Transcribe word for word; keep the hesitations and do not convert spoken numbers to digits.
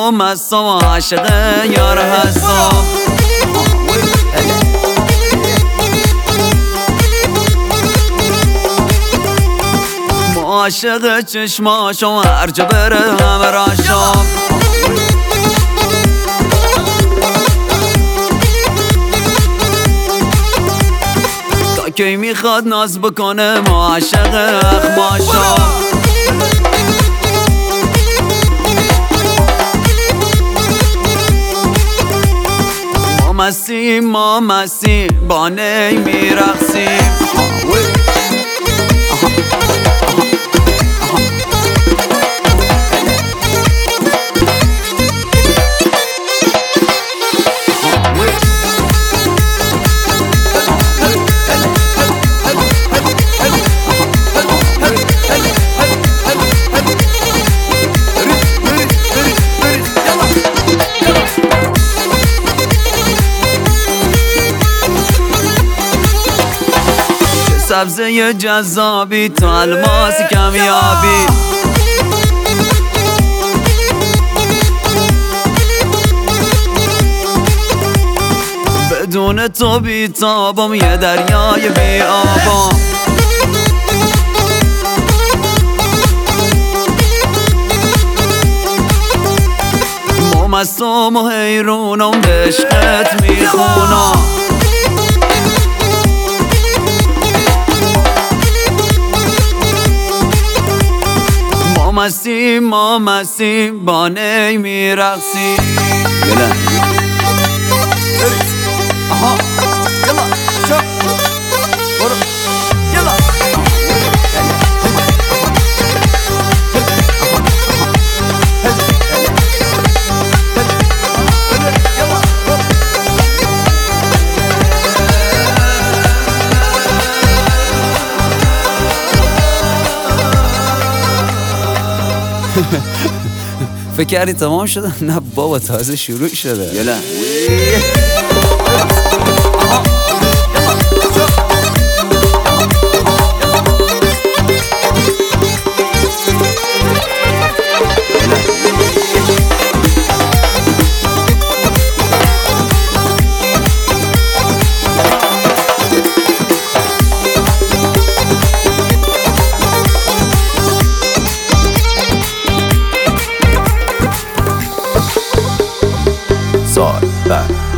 و مستم و عاشق یار هستم. عاشق چشماشم هر جا بره همه راشم. تا کی میخواد ناز بکنه ما عاشق اخماشم. ما مسیم ما مسیم با نی میرقصیم. سبزه جذابی تو الماسی کمیابی. بدون تو بیتابم یه دریای بی آبم. ما مستم و حیرونم به عشقت میخونم. ما مسیم ما مسیم با نی میرقصیم. یلا آها یلا شو برو یلا. فکر کردی تمام شده؟ نه بابا تازه شروع شده. یلا Back.